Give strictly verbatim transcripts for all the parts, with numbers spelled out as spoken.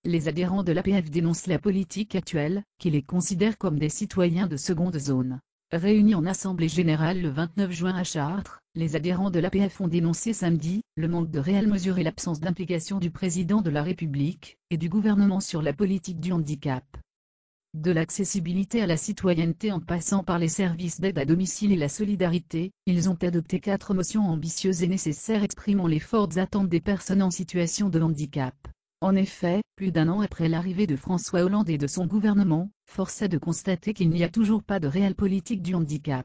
Les adhérents de l'A P F dénoncent la politique actuelle, qui les considère comme des citoyens de seconde zone. Réunis en assemblée générale le vingt-neuf juin à Chartres, les adhérents de l'A P F ont dénoncé samedi le manque de réelles mesures et l'absence d'implication du président de la République et du gouvernement sur la politique du handicap. De l'accessibilité à la citoyenneté en passant par les services d'aide à domicile et la solidarité, ils ont adopté quatre motions ambitieuses et nécessaires exprimant les fortes attentes des personnes en situation de handicap. En effet, plus d'un an après l'arrivée de François Hollande et de son gouvernement, force est de constater qu'il n'y a toujours pas de réelle politique du handicap.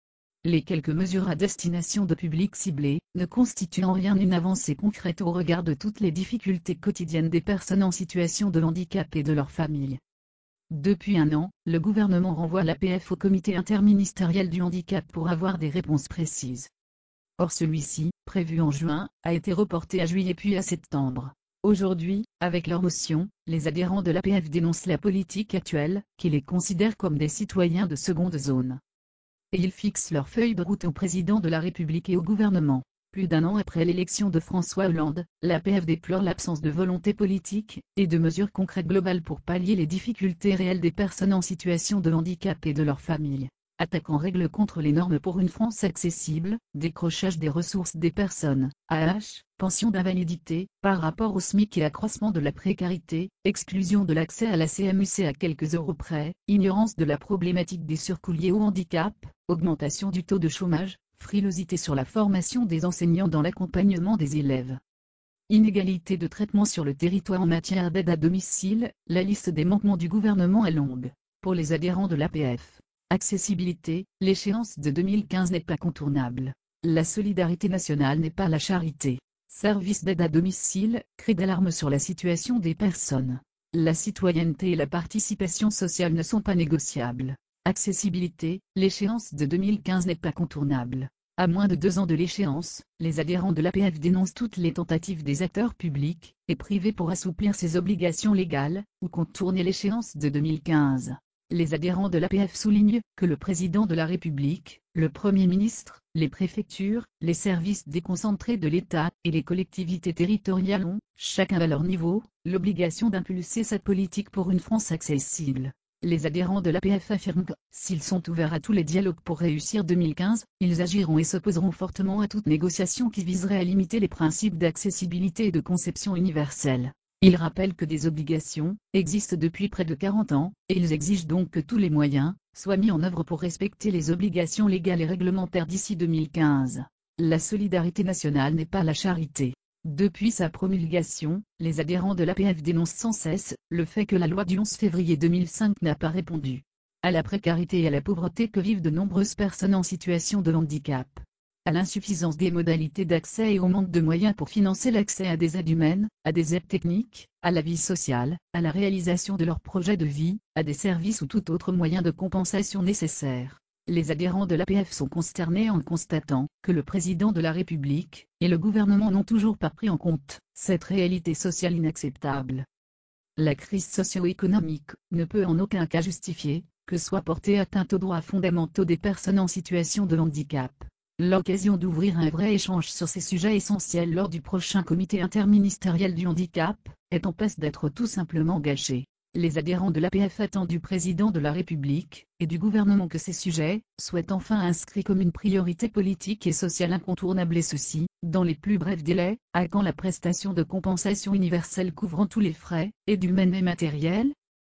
Les quelques mesures à destination de publics ciblés ne constituent en rien une avancée concrète au regard de toutes les difficultés quotidiennes des personnes en situation de handicap et de leurs familles. Depuis un an, le gouvernement renvoie l'A P F au comité interministériel du handicap pour avoir des réponses précises. Or celui-ci, prévu en juin, a été reporté à juillet puis à septembre. Aujourd'hui, avec leur motion, les adhérents de l'A P F dénoncent la politique actuelle, qui les considère comme des citoyens de seconde zone. Et ils fixent leur feuille de route au président de la République et au gouvernement. Plus d'un an après l'élection de François Hollande, l'A P F déplore l'absence de volonté politique et de mesures concrètes globales pour pallier les difficultés réelles des personnes en situation de handicap et de leurs familles. Attaque en règle contre les normes pour une France accessible, décrochage des ressources des personnes, A H, pension d'invalidité, par rapport au SMIC et accroissement de la précarité, exclusion de l'accès à la C M U C à quelques euros près, ignorance de la problématique des surcoûts liés au handicap, augmentation du taux de chômage, frilosité sur la formation des enseignants dans l'accompagnement des élèves. Inégalité de traitement sur le territoire en matière d'aide à domicile, la liste des manquements du gouvernement est longue. Pour les adhérents de l'A P F, accessibilité, l'échéance de deux mille quinze n'est pas contournable. La solidarité nationale n'est pas la charité. Service d'aide à domicile, cri d'alarme sur la situation des personnes. La citoyenneté et la participation sociale ne sont pas négociables. Accessibilité, l'échéance de deux mille quinze n'est pas contournable. À moins de deux ans de l'échéance, les adhérents de l'A P F dénoncent toutes les tentatives des acteurs publics et privés pour assouplir ces obligations légales ou contourner l'échéance de deux mille quinze. Les adhérents de l'A P F soulignent que le président de la République, le Premier ministre, les préfectures, les services déconcentrés de l'État et les collectivités territoriales ont, chacun à leur niveau, l'obligation d'impulser cette politique pour une France accessible. Les adhérents de l'A P F affirment que, s'ils sont ouverts à tous les dialogues pour réussir deux mille quinze, ils agiront et s'opposeront fortement à toute négociation qui viserait à limiter les principes d'accessibilité et de conception universelle. Ils rappellent que des obligations existent depuis près de quarante ans, et ils exigent donc que tous les moyens soient mis en œuvre pour respecter les obligations légales et réglementaires d'ici deux mille quinze. La solidarité nationale n'est pas la charité. Depuis sa promulgation, les adhérents de l'A P F dénoncent sans cesse le fait que la loi du onze février deux mille cinq n'a pas répondu à la précarité et à la pauvreté que vivent de nombreuses personnes en situation de handicap, à l'insuffisance des modalités d'accès et au manque de moyens pour financer l'accès à des aides humaines, à des aides techniques, à la vie sociale, à la réalisation de leurs projets de vie, à des services ou tout autre moyen de compensation nécessaire. Les adhérents de l'A P F sont consternés en constatant que le président de la République et le gouvernement n'ont toujours pas pris en compte cette réalité sociale inacceptable. La crise socio-économique ne peut en aucun cas justifier que soit portée atteinte aux droits fondamentaux des personnes en situation de handicap. L'occasion d'ouvrir un vrai échange sur ces sujets essentiels lors du prochain comité interministériel du handicap est en passe d'être tout simplement gâchée. Les adhérents de l'A P F attendent du président de la République et du gouvernement que ces sujets soient enfin inscrits comme une priorité politique et sociale incontournable et ceci, dans les plus brefs délais, à quand la prestation de compensation universelle couvrant tous les frais, et d'humains et matériels?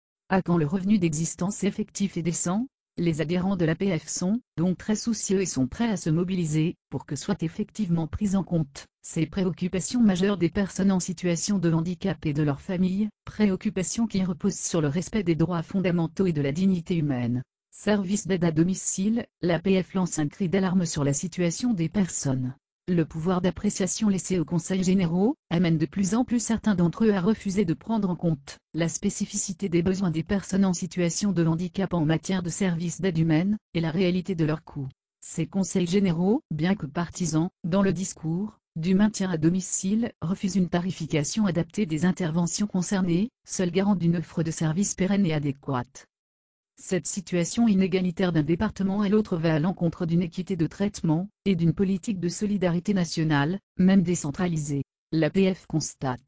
À quand le revenu d'existence effectif et décent? Les adhérents de l'A P F sont donc très soucieux et sont prêts à se mobiliser pour que soient effectivement prises en compte ces préoccupations majeures des personnes en situation de handicap et de leurs familles, préoccupations qui reposent sur le respect des droits fondamentaux et de la dignité humaine. Service d'aide à domicile, l'A P F lance un cri d'alarme sur la situation des personnes. Le pouvoir d'appréciation laissé aux conseils généraux amène de plus en plus certains d'entre eux à refuser de prendre en compte la spécificité des besoins des personnes en situation de handicap en matière de services d'aide humaine et la réalité de leurs coûts. Ces conseils généraux, bien que partisans, dans le discours du maintien à domicile, refusent une tarification adaptée des interventions concernées, seul garant d'une offre de services pérenne et adéquate. Cette situation inégalitaire d'un département à l'autre va à l'encontre d'une équité de traitement et d'une politique de solidarité nationale, même décentralisée. L'A P F constate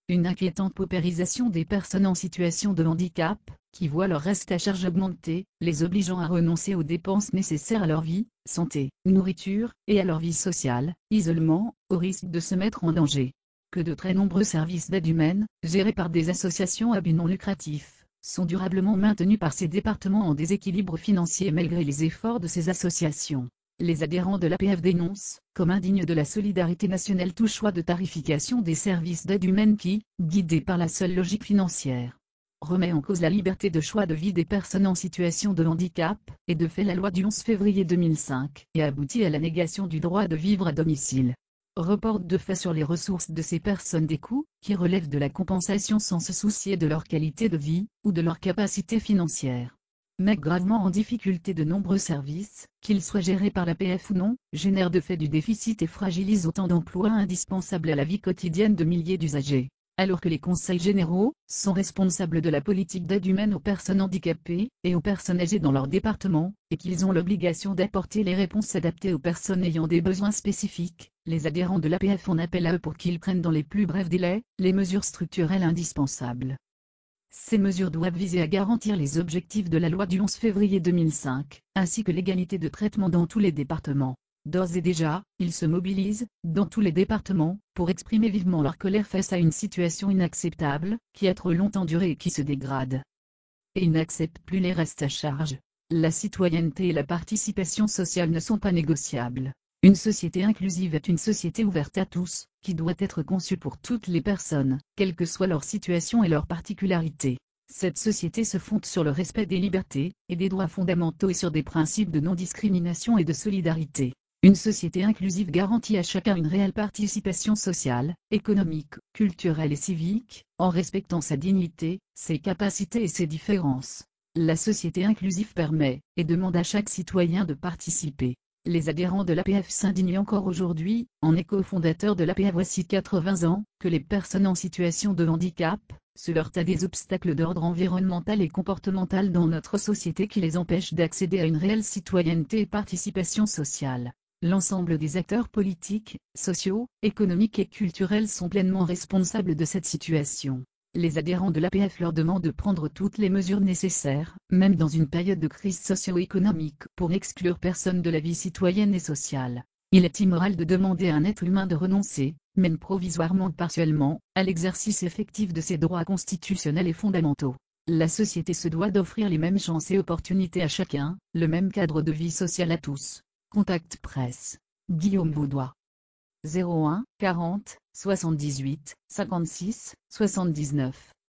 Une inquiétante paupérisation des personnes en situation de handicap, qui voient leur reste à charge augmenter, les obligeant à renoncer aux dépenses nécessaires à leur vie, santé, nourriture, et à leur vie sociale, isolement, au risque de se mettre en danger. Que de très nombreux services d'aide humaine, gérés par des associations à but non lucratif, sont durablement maintenus par ces départements en déséquilibre financier malgré les efforts de ces associations. Les adhérents de l'A P F dénoncent, comme indigne de la solidarité nationale, tout choix de tarification des services d'aide humaine qui, guidé par la seule logique financière, remet en cause la liberté de choix de vie des personnes en situation de handicap, et de fait la loi du onze février deux mille cinq, et aboutit à la négation du droit de vivre à domicile. Reporte de fait sur les ressources de ces personnes des coûts, qui relèvent de la compensation sans se soucier de leur qualité de vie, ou de leur capacité financière. Met gravement en difficulté de nombreux services, qu'ils soient gérés par l'A P F ou non, génèrent de fait du déficit et fragilisent autant d'emplois indispensables à la vie quotidienne de milliers d'usagers. Alors que les conseils généraux sont responsables de la politique d'aide humaine aux personnes handicapées et aux personnes âgées dans leur département, et qu'ils ont l'obligation d'apporter les réponses adaptées aux personnes ayant des besoins spécifiques, les adhérents de l'A P F en appellent à eux pour qu'ils prennent dans les plus brefs délais les mesures structurelles indispensables. Ces mesures doivent viser à garantir les objectifs de la loi du onze février deux mille cinq, ainsi que l'égalité de traitement dans tous les départements. D'ores et déjà, ils se mobilisent, dans tous les départements, pour exprimer vivement leur colère face à une situation inacceptable, qui a trop longtemps duré et qui se dégrade. Et ils n'acceptent plus les restes à charge. La citoyenneté et la participation sociale ne sont pas négociables. Une société inclusive est une société ouverte à tous, qui doit être conçue pour toutes les personnes, quelle que soit leur situation et leurs particularités. Cette société se fonde sur le respect des libertés et des droits fondamentaux et sur des principes de non-discrimination et de solidarité. Une société inclusive garantit à chacun une réelle participation sociale, économique, culturelle et civique, en respectant sa dignité, ses capacités et ses différences. La société inclusive permet, et demande à chaque citoyen de participer. Les adhérents de l'A P F s'indignent encore aujourd'hui, en écho fondateur de l'A P F voici quatre-vingts ans, que les personnes en situation de handicap se heurtent à des obstacles d'ordre environnemental et comportemental dans notre société qui les empêchent d'accéder à une réelle citoyenneté et participation sociale. L'ensemble des acteurs politiques, sociaux, économiques et culturels sont pleinement responsables de cette situation. Les adhérents de l'A P F leur demandent de prendre toutes les mesures nécessaires, même dans une période de crise socio-économique, pour n'exclure personne de la vie citoyenne et sociale. Il est immoral de demander à un être humain de renoncer, même provisoirement ou partiellement, à l'exercice effectif de ses droits constitutionnels et fondamentaux. La société se doit d'offrir les mêmes chances et opportunités à chacun, le même cadre de vie sociale à tous. Contact presse. Guillaume Vaudois. zéro un, quarante, soixante-dix-huit, cinquante-six, soixante-dix-neuf.